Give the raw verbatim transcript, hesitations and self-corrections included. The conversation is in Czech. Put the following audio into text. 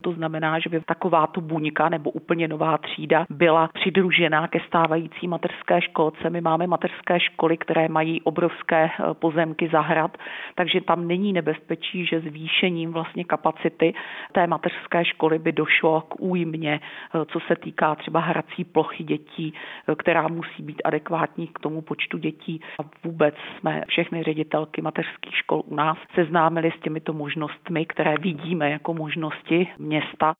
to znamená, že by takováto buňka nebo úplně nová třída byla přidružená ke stávající mateřské školce. My máme mateřské školy, které mají obrovské pozemky zahrad, takže tam není nebezpečí, že zvýšením vlastně kapacity té mateřské školy by došlo k újmě, co se týká třeba hrací plochy dětí, která musí být adekvátní k tomu počtu dětí. A vůbec jsme všechny ředitelky mateřských škol u nás seznámili s těmito možnostmi, které vidíme jako možnosti města.